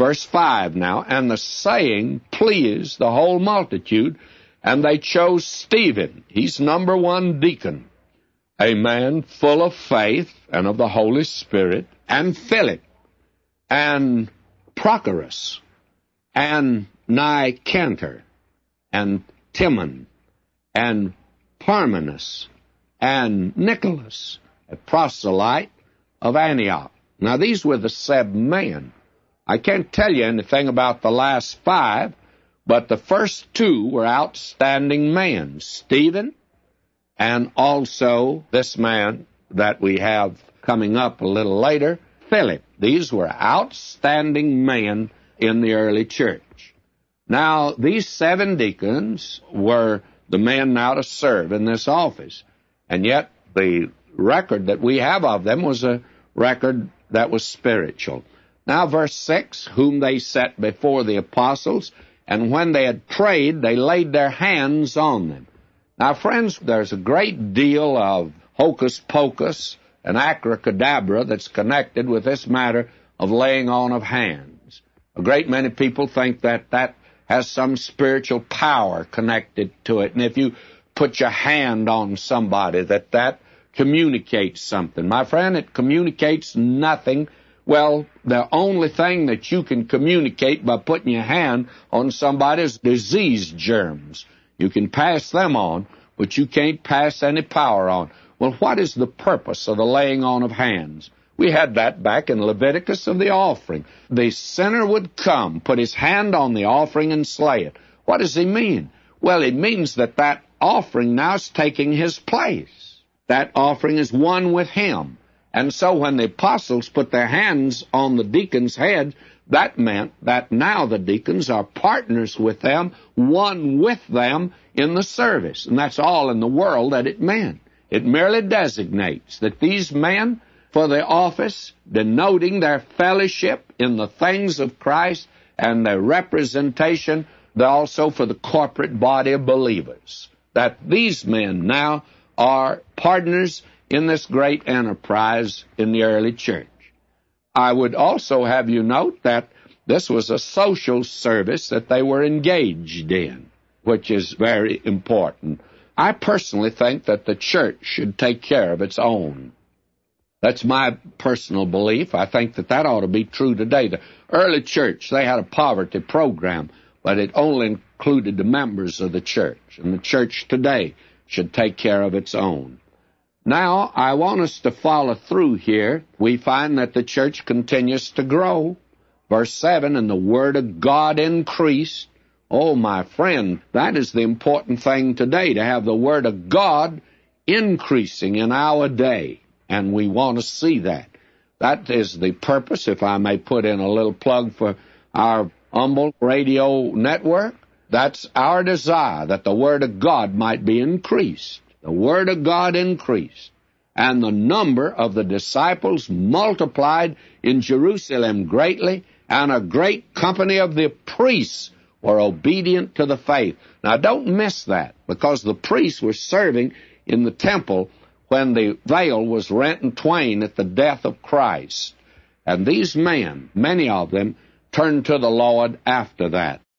Verse 5 now, and the saying pleased the whole multitude, and they chose Stephen. He's number one deacon, a man full of faith and of the Holy Spirit, and Philip, and Prochorus, and Nicanor, and Timon, and Parmenas, and Nicholas, a proselyte of Antioch. Now, these were the 7 men. I can't tell you anything about the last 5, but the first 2 were outstanding men, Stephen, and also this man that we have coming up a little later, Philip. These were outstanding men in the early church. Now, these 7 deacons were the men now to serve in this office, and yet the record that we have of them was a record that was spiritual. Now, verse 6, whom they set before the apostles, and when they had prayed, they laid their hands on them. Now, friends, there's a great deal of hocus pocus and abracadabra that's connected with this matter of laying on of hands. A great many people think that that has some spiritual power connected to it, and if you put your hand on somebody, that communicates something. My friend, it communicates nothing. Well, the only thing that you can communicate by putting your hand on somebody is disease germs. You can pass them on, but you can't pass any power on. Well, what is the purpose of the laying on of hands? We had that back in Leviticus of the offering. The sinner would come, put his hand on the offering and slay it. What does he mean? Well, it means that that offering now is taking his place. That offering is one with him. And so when the apostles put their hands on the deacon's head, that meant that now the deacons are partners with them, one with them in the service. And that's all in the world that it meant. It merely designates that these men, for the office, denoting their fellowship in the things of Christ and their representation, also for the corporate body of believers, that these men now are partners in this great enterprise in the early church. I would also have you note that this was a social service that they were engaged in, which is very important. I personally think that the church should take care of its own. That's my personal belief. I think that that ought to be true today. The early church, they had a poverty program, but it only included the members of the church. And the church today should take care of its own. Now, I want us to follow through here. We find that the church continues to grow. Verse 7, and the word of God increased. Oh, my friend, that is the important thing today, to have the word of God increasing in our day. And we want to see that. That is the purpose, if I may put in a little plug for our humble radio network. That's our desire, that the word of God might be increased. The word of God increased, and the number of the disciples multiplied in Jerusalem greatly, and a great company of the priests were obedient to the faith. Now, don't miss that, because the priests were serving in the temple when the veil was rent in twain at the death of Christ. And these men, many of them, turned to the Lord after that.